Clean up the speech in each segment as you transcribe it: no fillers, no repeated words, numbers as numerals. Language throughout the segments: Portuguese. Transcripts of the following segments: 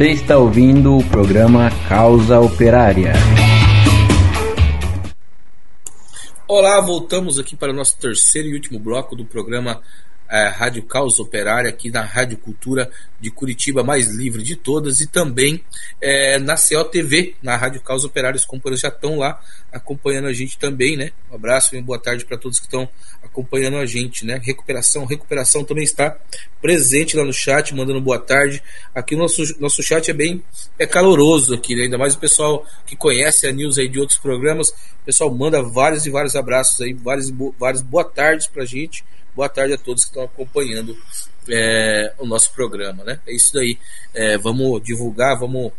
Você está ouvindo o programa Causa Operária. Olá, voltamos aqui para o nosso terceiro e último bloco do programa Rádio Causa Operária, aqui na Rádio Cultura de Curitiba, mais livre de todas, e também na COTV, na Rádio Causa Operária. Os companheiros já estão lá acompanhando a gente também, né? Um abraço e uma boa tarde para todos que estão acompanhando a gente, né? Recuperação também está presente lá no chat, mandando boa tarde. Aqui o nosso chat é caloroso aqui, né? Ainda mais o pessoal que conhece a news aí de outros programas. O pessoal manda vários e vários abraços aí, várias boa tardes pra gente. Boa tarde a todos que estão acompanhando o nosso programa, né? É isso daí. Vamos divulgar, vamos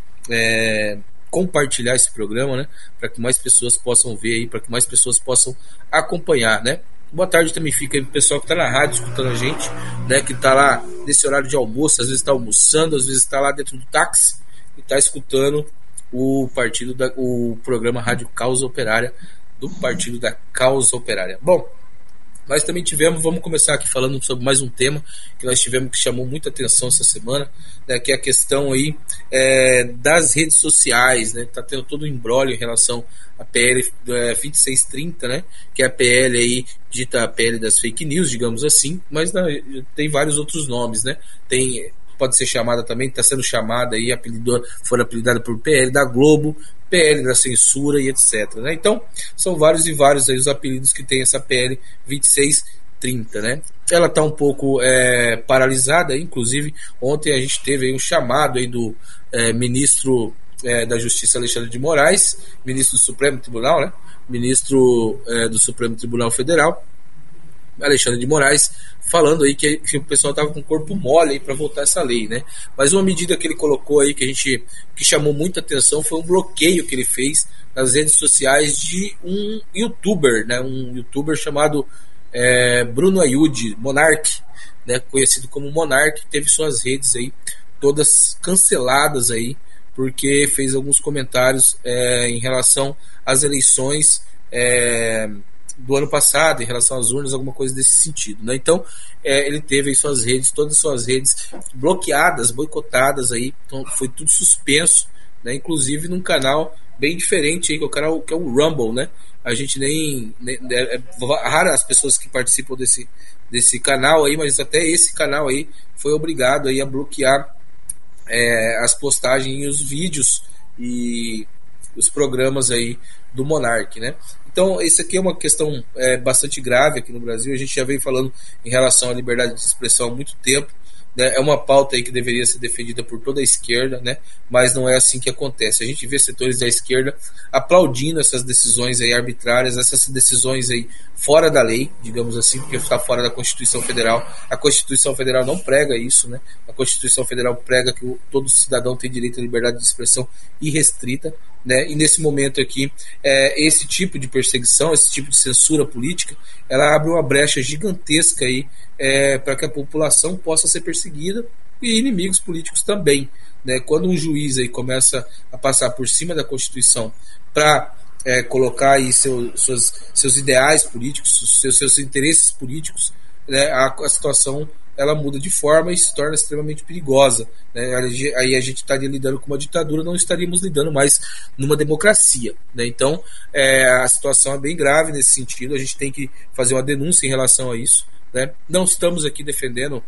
compartilhar esse programa, né? Para que mais pessoas possam ver aí, para que mais pessoas possam acompanhar, né? Boa tarde também fica aí pro pessoal que está na rádio escutando a gente, né? Que está lá nesse horário de almoço, às vezes está almoçando, às vezes está lá dentro do táxi e está escutando o programa Rádio Causa Operária, do Partido da Causa Operária. Bom, nós também vamos começar aqui falando sobre mais um tema que nós tivemos que chamou muita atenção essa semana, né, que é a questão aí das redes sociais, né? Tá tendo todo um imbróglio em relação à PL 2630, né, que é a PL aí, dita a PL das fake news, digamos assim, mas tem vários outros nomes, né? Pode ser chamada também, está sendo chamada aí, foram apelidada por PL da Globo, PL da censura e etc, né? Então, são vários e vários aí os apelidos que tem essa PL 2630, né? Ela está um pouco paralisada, inclusive ontem a gente teve aí um chamado aí do ministro da Justiça, Alexandre de Moraes, ministro do Supremo Tribunal, né? Ministro do Supremo Tribunal Federal, Alexandre de Moraes, falando aí que o pessoal estava com o corpo mole para votar essa lei, né? Mas uma medida que ele colocou aí que chamou muita atenção foi um bloqueio que ele fez nas redes sociais de um youtuber, né? Um youtuber chamado Bruno Ayud, Monark, né? Conhecido como Monark, teve suas redes aí todas canceladas aí porque fez alguns comentários em relação às eleições do ano passado, em relação às urnas, alguma coisa desse sentido, né? Então ele teve aí todas as suas redes bloqueadas, boicotadas aí, então foi tudo suspenso, né? Inclusive num canal bem diferente aí, que é o canal que é o Rumble, né? A gente nem raro as pessoas que participam desse canal aí, mas até esse canal aí foi obrigado aí a bloquear as postagens e os vídeos e os programas aí do Monark, né? Então, isso aqui é uma questão bastante grave aqui no Brasil. A gente já vem falando em relação à liberdade de expressão há muito tempo, né? É uma pauta aí que deveria ser defendida por toda a esquerda, né? Mas não é assim que acontece. A gente vê setores da esquerda aplaudindo essas decisões aí arbitrárias, essas decisões aí fora da lei, digamos assim, porque está fora da Constituição Federal. A Constituição Federal não prega isso, né? A Constituição Federal prega que todo cidadão tem direito à liberdade de expressão irrestrita, né? E nesse momento aqui, esse tipo de perseguição, esse tipo de censura política, ela abre uma brecha gigantesca aí para que a população possa ser perseguida e inimigos políticos também, né? Quando um juiz aí começa a passar por cima da Constituição para colocar aí seus ideais políticos, seus interesses políticos, né? A situação ela muda de forma e se torna extremamente perigosa, né? Aí a gente estaria lidando com uma ditadura, não estaríamos lidando mais numa democracia, né? Então a situação é bem grave nesse sentido. A gente tem que fazer uma denúncia em relação a isso, né? Não estamos aqui defendendo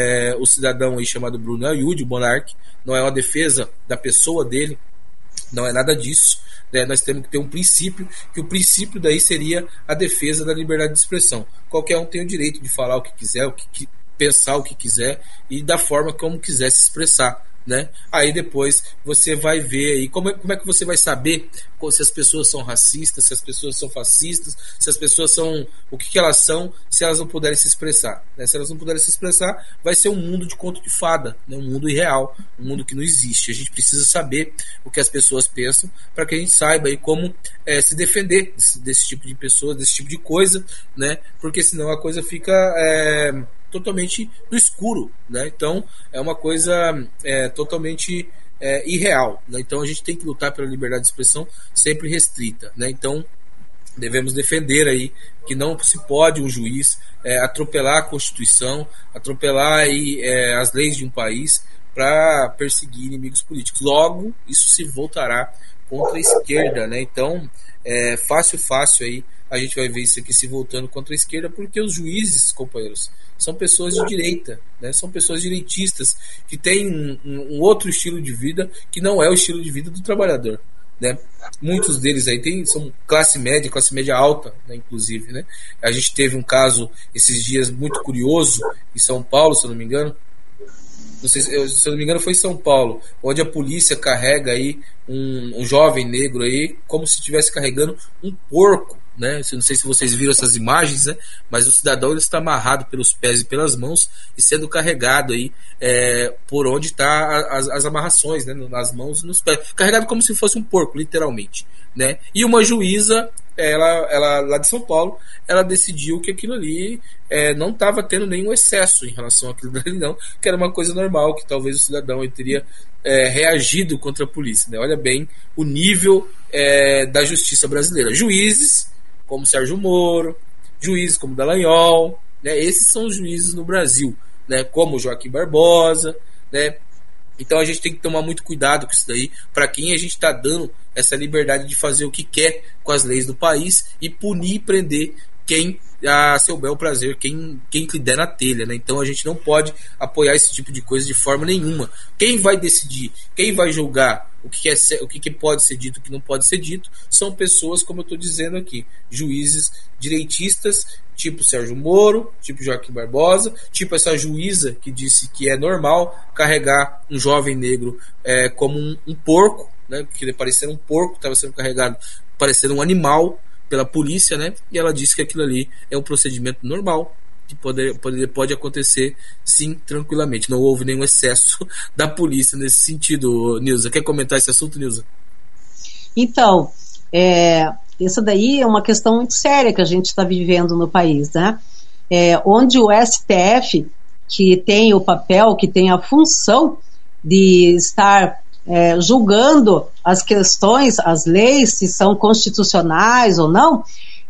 o cidadão aí chamado Bruno Ayud, o Monark, não é uma defesa da pessoa dele, não é nada disso, né? Nós temos que ter um princípio, que o princípio daí seria a defesa da liberdade de expressão. Qualquer um tem o direito de falar o que quiser, pensar o que quiser e da forma como quiser se expressar, né? Aí depois você vai ver aí como é que você vai saber se as pessoas são racistas, se as pessoas são fascistas, se as pessoas são o que elas são, se elas não puderem se expressar, né? Se elas não puderem se expressar, vai ser um mundo de conto de fada, né? Um mundo irreal, um mundo que não existe. A gente precisa saber o que as pessoas pensam para que a gente saiba aí como se defender desse tipo de pessoas, desse tipo de coisa, né? Porque senão a coisa fica totalmente no escuro, né? Então é uma coisa totalmente irreal, né? Então a gente tem que lutar pela liberdade de expressão sempre restrita, né? Então devemos defender aí que não se pode um juiz atropelar a Constituição, atropelar aí, as leis de um país para perseguir inimigos políticos. Logo, isso se voltará contra a esquerda, né? Então, fácil aí a gente vai ver isso aqui se voltando contra a esquerda, porque os juízes, companheiros, são pessoas de direita, né? São pessoas direitistas que têm um outro estilo de vida que não é o estilo de vida do trabalhador, né? Muitos deles aí são classe média alta, né, inclusive, né? A gente teve um caso esses dias muito curioso em São Paulo, se eu não me engano. Não sei, se eu não me engano foi em São Paulo, onde a polícia carrega aí um jovem negro aí como se estivesse carregando um porco, né? Não sei se vocês viram essas imagens, né? Mas o cidadão ele está amarrado pelos pés e pelas mãos e sendo carregado aí por onde está as amarrações, né? Nas mãos e nos pés, carregado como se fosse um porco, literalmente, né? E uma juíza, ela lá de São Paulo, ela decidiu que aquilo ali não estava tendo nenhum excesso em relação àquilo dali, não, que era uma coisa normal, que talvez o cidadão ele teria reagido contra a polícia, né? Olha bem o nível da justiça brasileira. Juízes como Sérgio Moro, juízes como Dallagnol, né? Esses são os juízes no Brasil, né? Como Joaquim Barbosa, né? Então a gente tem que tomar muito cuidado com isso daí, para quem a gente está dando essa liberdade de fazer o que quer com as leis do país e punir e prender quem a seu bel prazer, quem lhe der na telha, né? Então a gente não pode apoiar esse tipo de coisa de forma nenhuma. Quem vai decidir, quem vai julgar o que pode ser dito, o que não pode ser dito, são pessoas, como eu estou dizendo aqui, juízes direitistas, tipo Sérgio Moro, tipo Joaquim Barbosa, tipo essa juíza que disse que é normal carregar um jovem negro como um porco, né? Porque ele parecia um porco, estava sendo carregado parecendo um animal pela polícia, né? E ela disse que aquilo ali é um procedimento normal, que pode acontecer, sim, tranquilamente. Não houve nenhum excesso da polícia nesse sentido. Nilza, quer comentar esse assunto, Nilza? Então, isso daí é uma questão muito séria que a gente está vivendo no país, né? Onde o STF, que tem o papel, que tem a função de estar julgando as questões, as leis, se são constitucionais ou não,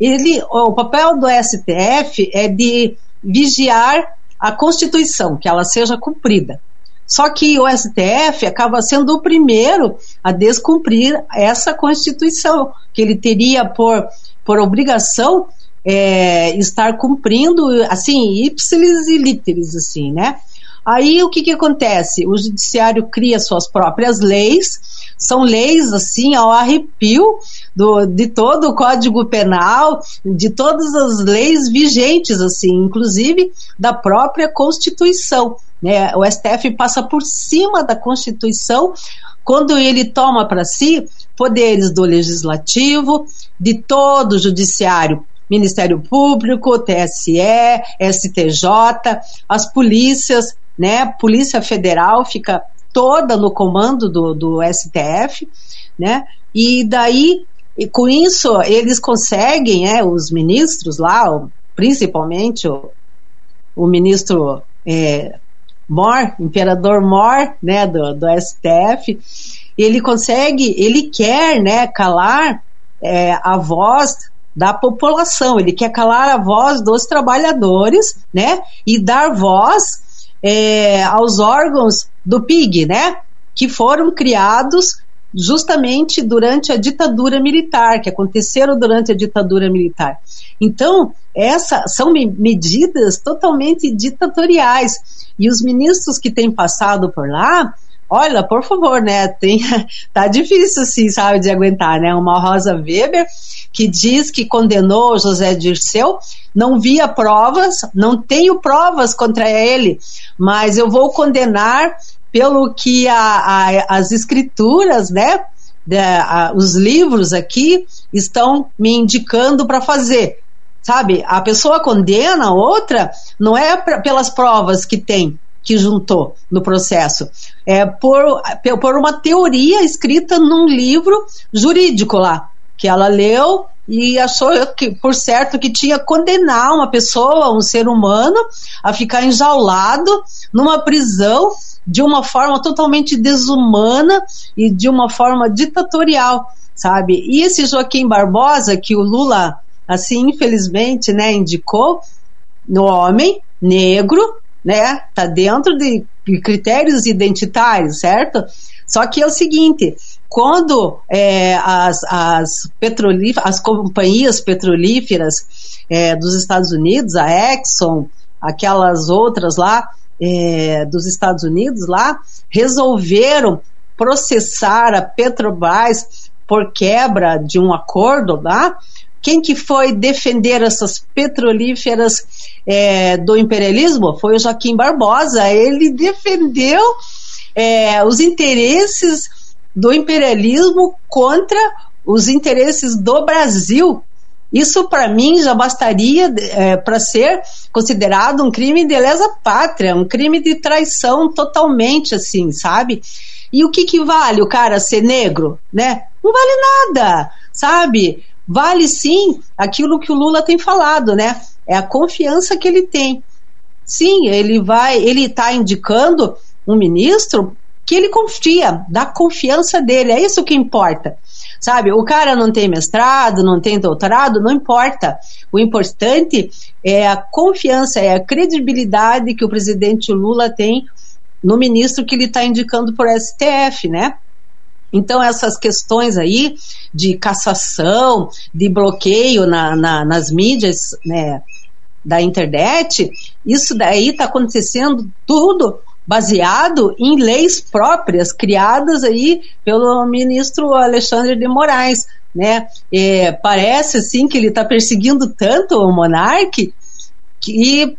o papel do STF é de vigiar a Constituição, que ela seja cumprida. Só que o STF acaba sendo o primeiro a descumprir essa Constituição, que ele teria por obrigação estar cumprindo, assim, ipsilis e literis, assim, né? Aí o que acontece? O judiciário cria suas próprias leis, são leis assim ao arrepio de todo o Código Penal, de todas as leis vigentes, assim, inclusive da própria Constituição, né? O STF passa por cima da Constituição quando ele toma para si poderes do Legislativo, de todo o Judiciário, Ministério Público, TSE, STJ, as polícias, né? Polícia Federal fica toda no comando do STF, né? E daí, com isso, eles conseguem, os ministros lá, principalmente o ministro Mor, imperador Mor, né, do STF, ele quer, né, calar a voz da população, ele quer calar a voz dos trabalhadores, né, e dar voz aos órgãos do PIG, né, que foram criados justamente durante a ditadura militar, que aconteceram durante a ditadura militar. Então, essas são medidas totalmente ditatoriais, e os ministros que têm passado por lá, olha, por favor, né, tá difícil assim, sabe, de aguentar, né, uma Rosa Weber, que diz que condenou José Dirceu, não via provas, não tenho provas contra ele, mas eu vou condenar pelo que as escrituras, né, os livros aqui estão me indicando para fazer, sabe, a pessoa condena a outra, não é pelas provas que juntou no processo, é por uma teoria escrita num livro jurídico lá, que ela leu e achou que, por certo, que tinha que condenar uma pessoa, um ser humano, a ficar enjaulado numa prisão de uma forma totalmente desumana e de uma forma ditatorial, sabe? E esse Joaquim Barbosa, que o Lula, assim, infelizmente, né, indicou, no homem negro, né, tá dentro critérios identitários, certo? Só que é o seguinte, quando as companhias petrolíferas dos Estados Unidos, a Exxon, aquelas outras lá dos Estados Unidos lá, resolveram processar a Petrobras por quebra de um acordo lá, quem que foi defender essas petrolíferas do imperialismo? Foi o Joaquim Barbosa. Ele defendeu os interesses do imperialismo contra os interesses do Brasil. Isso, para mim, já bastaria para ser considerado um crime de lesa pátria, um crime de traição totalmente, assim, sabe? E o que vale o cara ser negro, né? Não vale nada, sabe? Vale sim aquilo que o Lula tem falado, né? É a confiança que ele tem. Sim, ele está indicando um ministro que ele confia, da confiança dele, é isso que importa. Sabe, o cara não tem mestrado, não tem doutorado, não importa. O importante é a confiança, é a credibilidade que o presidente Lula tem no ministro que ele está indicando por STF, né? Então essas questões aí de cassação, de bloqueio nas mídias, né, da internet, isso daí está acontecendo tudo baseado em leis próprias criadas aí pelo ministro Alexandre de Moraes, né? Parece assim que ele está perseguindo tanto o monarca que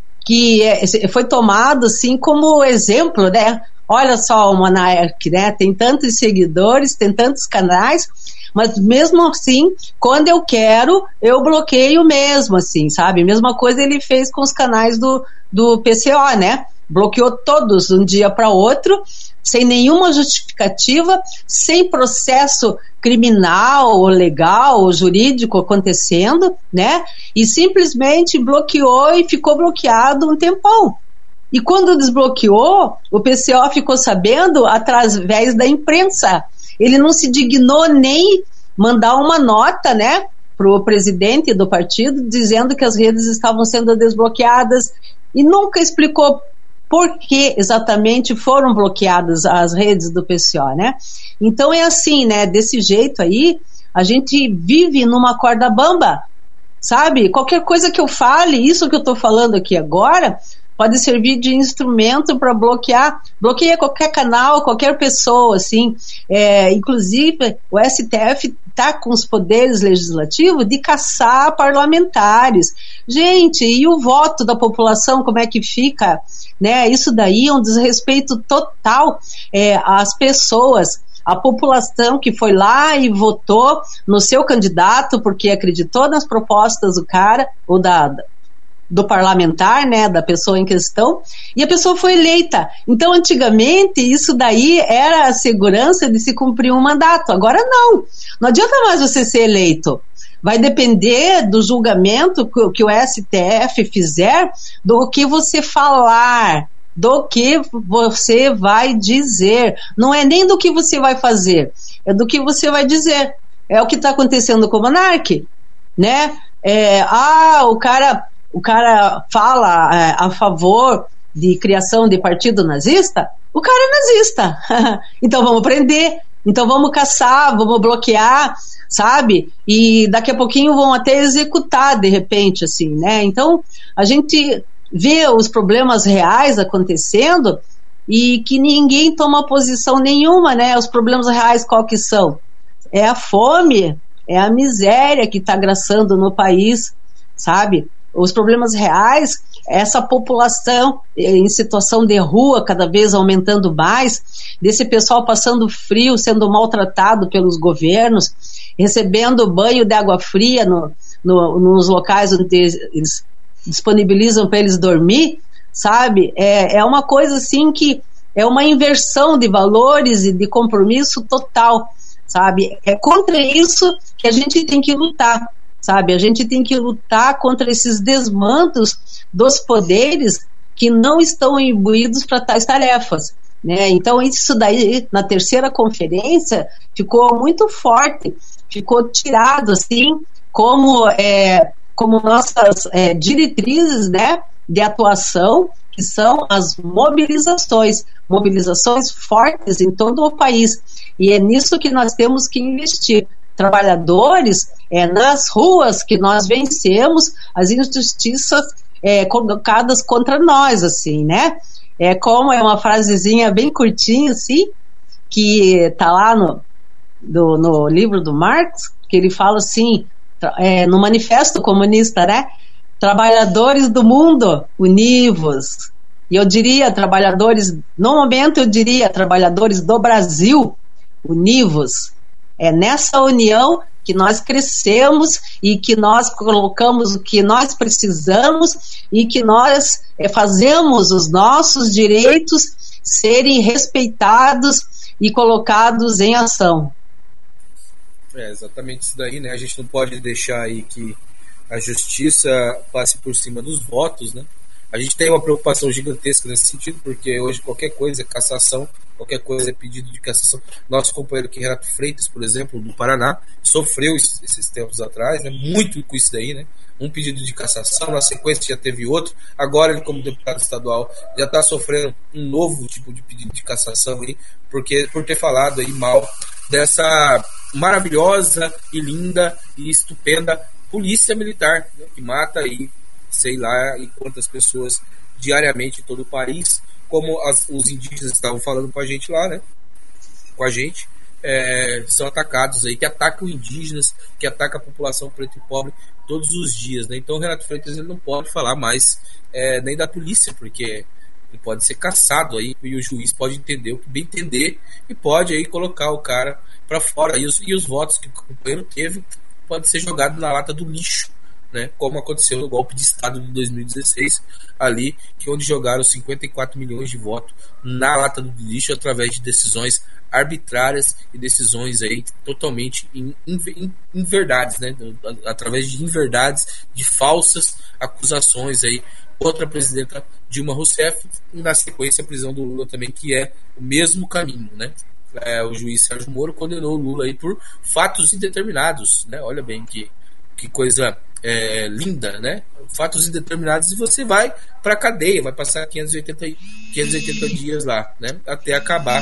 foi tomado assim como exemplo, né? Olha só o monarca, né? Tem tantos seguidores, tem tantos canais, mas mesmo assim, quando eu quero, eu bloqueio mesmo, assim, sabe? Mesma coisa ele fez com os canais do PCO, né? Bloqueou todos de um dia para outro, sem nenhuma justificativa, sem processo criminal, ou legal, ou jurídico acontecendo, né? E simplesmente bloqueou e ficou bloqueado um tempão. E quando desbloqueou, o PCO ficou sabendo através da imprensa. Ele não se dignou nem mandar uma nota, né, para o presidente do partido, dizendo que as redes estavam sendo desbloqueadas, e nunca explicou por que exatamente foram bloqueadas as redes do PCO, né? Então é assim, né? Desse jeito aí, a gente vive numa corda bamba, sabe? Qualquer coisa que eu fale, isso que eu estou falando aqui agora, pode servir de instrumento para bloqueia qualquer canal, qualquer pessoa, assim. Inclusive, o STF está com os poderes legislativos de caçar parlamentares. Gente, e o voto da população, como é que fica? Né? Isso daí é um desrespeito total às pessoas. A população que foi lá e votou no seu candidato porque acreditou nas propostas do cara, ou do parlamentar, né, da pessoa em questão, e a pessoa foi eleita. Então, antigamente, isso daí era a segurança de se cumprir um mandato. Agora não. Não adianta mais você ser eleito. Vai depender do julgamento que o STF fizer, do que você falar, do que você vai dizer. Não é nem do que você vai fazer, é do que você vai dizer. É o que está acontecendo com o monarca, né? O cara fala a favor de criação de partido nazista, o cara é nazista. Então vamos prender, então vamos caçar, vamos bloquear, sabe? E daqui a pouquinho vão até executar de repente, assim, né? Então a gente vê os problemas reais acontecendo e que ninguém toma posição nenhuma, né? Os problemas reais qual que são? É a fome, é a miséria que está graçando no país, sabe? Os problemas reais, essa população em situação de rua cada vez aumentando mais, desse pessoal passando frio, sendo maltratado pelos governos, recebendo banho de água fria nos locais onde eles disponibilizam para eles dormir, sabe? É uma coisa assim que é uma inversão de valores e de compromisso total, sabe? É contra isso que a gente tem que lutar. Sabe, a gente tem que lutar contra esses desmandos dos poderes que não estão imbuídos para tais tarefas, né? Então isso daí na terceira conferência ficou muito forte, ficou tirado assim como nossas diretrizes, né, de atuação, que são as mobilizações fortes em todo o país. E é nisso que nós temos que investir. Trabalhadores, nas ruas que nós vencemos as injustiças colocadas contra nós, assim, né? Como é uma frasezinha bem curtinha, assim, que está lá no livro do Marx, que ele fala assim, no Manifesto Comunista, né? Trabalhadores do mundo, univos. E eu diria, no momento eu diria, trabalhadores do Brasil, univos. É nessa união que nós crescemos e que nós colocamos o que nós precisamos e que nós fazemos os nossos direitos serem respeitados e colocados em ação. Exatamente isso daí, né? A gente não pode deixar aí que a justiça passe por cima dos votos, né? A gente tem uma preocupação gigantesca nesse sentido, porque hoje qualquer coisa é cassação, qualquer coisa é pedido de cassação. Nosso companheiro aqui, Renato Freitas, por exemplo, do Paraná, sofreu esses tempos atrás, né? Muito com isso daí, né? Um pedido de cassação, na sequência já teve outro, agora ele, como deputado estadual, já está sofrendo um novo tipo de pedido de cassação aí, por ter falado aí mal dessa maravilhosa e linda e estupenda polícia militar, né? Que mata aí sei lá e quantas pessoas diariamente em todo o país, como os indígenas estavam falando com a gente lá, né? Com a gente, são atacados aí, que atacam indígenas, que atacam a população preta e pobre todos os dias, né? Então o Renato Freitas ele não pode falar mais nem da polícia, porque ele pode ser caçado aí e o juiz pode entender o que bem entender e pode aí colocar o cara para fora e os votos que o companheiro teve pode ser jogado na lata do lixo, né, como aconteceu no golpe de Estado de 2016, ali, que onde jogaram 54 milhões de votos na lata do lixo através de decisões arbitrárias e decisões aí totalmente inverdades, né, através de inverdades, de falsas acusações aí contra a presidenta Dilma Rousseff e na sequência a prisão do Lula também, que é o mesmo caminho, né? O juiz Sérgio Moro condenou o Lula aí por fatos indeterminados, né? Olha bem que coisa linda, né? Fatos indeterminados, e você vai para a cadeia, vai passar 580 dias lá, né? Até acabar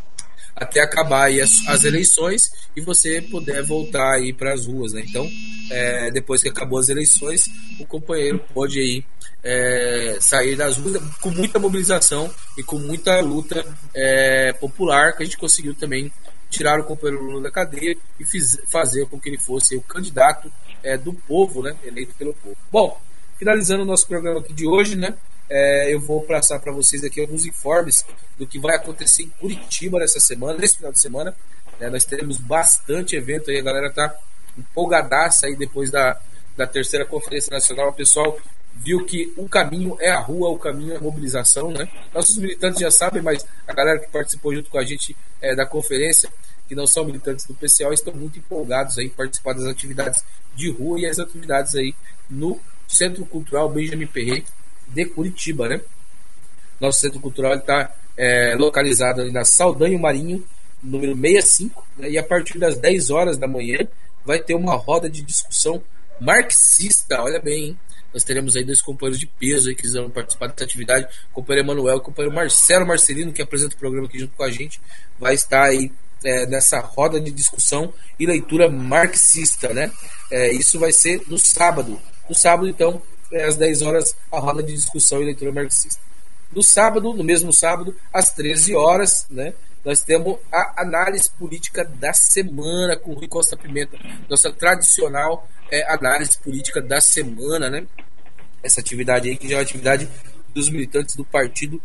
aí as eleições e você puder voltar aí para as ruas, né? Então, depois que acabou as eleições, o companheiro pode aí sair das ruas com muita mobilização e com muita luta popular, que a gente conseguiu também tirar o companheiro Lula da cadeia e fazer com que ele fosse o candidato do povo, né, eleito pelo povo. Bom, finalizando o nosso programa aqui de hoje, né, eu vou passar para vocês aqui alguns informes do que vai acontecer em Curitiba nesse final de semana. Nós teremos bastante evento aí, a galera tá empolgadaça aí depois da terceira Conferência Nacional. O pessoal viu que o caminho é a rua, o caminho é a mobilização, né? Nossos militantes já sabem, mas a galera que participou junto com a gente da conferência, que não são militantes do PCO, estão muito empolgados aí em participar das atividades de rua e as atividades aí no Centro Cultural Benjamin Perret de Curitiba, né? Nosso Centro Cultural está localizado ali na Saldanha Marinho, número 65, né? E a partir das 10 horas da manhã vai ter uma roda de discussão marxista, olha bem, hein? Nós teremos aí dois companheiros de peso aí que vão participar dessa atividade, o companheiro Emanuel e o companheiro Marcelo Marcelino, que apresenta o programa aqui junto com a gente, vai estar aí nessa roda de discussão e leitura marxista, né? Isso vai ser no sábado. No sábado, então, às 10 horas, a roda de discussão e leitura marxista. No mesmo sábado, às 13 horas, né? Nós temos a análise política da semana com o Rui Costa Pimenta, nossa tradicional análise política da semana, né? Essa atividade aí, que já é uma atividade dos militantes do Partido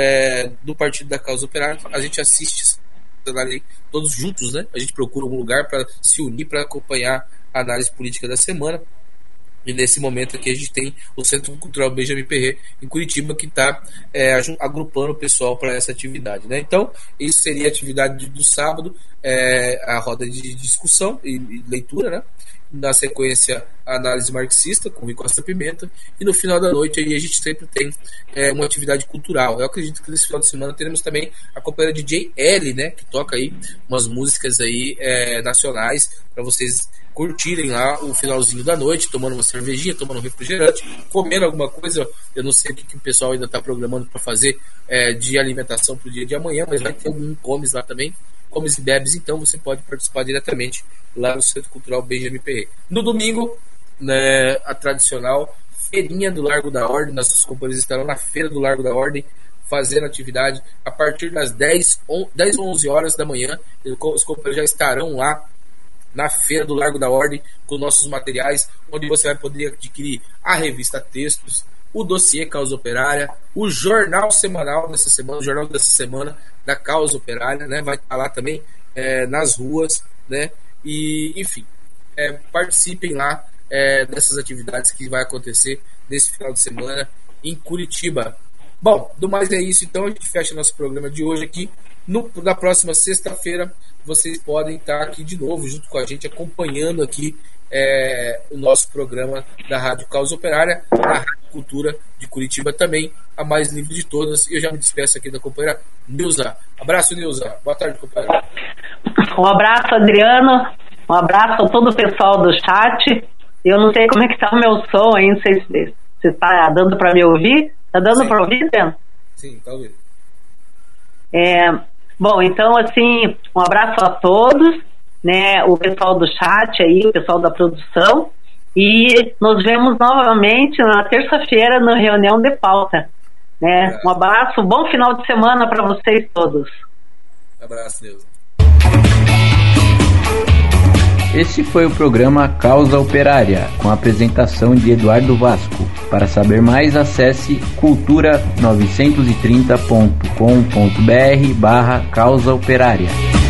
da Causa Operária. A gente assiste todos juntos, né? A gente procura algum lugar para se unir, para acompanhar a análise política da semana. E nesse momento aqui a gente tem o Centro Cultural Benjamin Perret em Curitiba, que está agrupando o pessoal para essa atividade, né? Então, isso seria a atividade do sábado, a roda de discussão e leitura, né? Na sequência, a análise marxista com Rui Costa Pimenta, e no final da noite aí a gente sempre tem uma atividade cultural. Eu acredito que nesse final de semana teremos também a companheira DJ L, né, que toca aí umas músicas aí nacionais para vocês curtirem lá o finalzinho da noite, tomando uma cervejinha, tomando um refrigerante, comendo alguma coisa. Eu não sei o que o pessoal ainda está programando para fazer de alimentação para o dia de amanhã, mas vai ter algum comes lá também, comes e bebes, então você pode participar diretamente lá no Centro Cultural Benjamin Perret. No domingo, né, a tradicional feirinha do Largo da Ordem, nossos companheiros estarão na Feira do Largo da Ordem, fazendo atividade a partir das 10 ou 11 horas da manhã. Os companheiros já estarão lá na Feira do Largo da Ordem com nossos materiais, onde você vai poder adquirir a revista Textos, o dossiê Causa Operária, o jornal semanal dessa semana, o jornal dessa semana da Causa Operária, né? Vai estar lá também nas ruas, né? E enfim, participem lá dessas atividades que vai acontecer nesse final de semana em Curitiba. Bom, do mais é isso, então a gente fecha nosso programa de hoje aqui. Na próxima sexta-feira vocês podem estar aqui de novo junto com a gente, acompanhando aqui o nosso programa da Rádio Causa Operária, da Rádio Cultura de Curitiba também, a mais livre de todas. E eu já me despeço aqui da companheira Nilza. Abraço, Nilza. Boa tarde, companheira. Um abraço, Adriano. Um abraço a todo o pessoal do chat. Eu não sei como é que está o meu som aí, não sei se está dando para me ouvir. Está dando para ouvir, Adriano? Sim, está ouvindo. Bom, então, assim, um abraço a todos, né, o pessoal do chat aí, o pessoal da produção, e nos vemos novamente na terça-feira na reunião de pauta, né? Um abraço, bom final de semana para vocês todos. Abraço, Deus. Esse foi o programa Causa Operária, com a apresentação de Eduardo Vasco. Para saber mais, acesse cultura930.com.br/Causa Operária.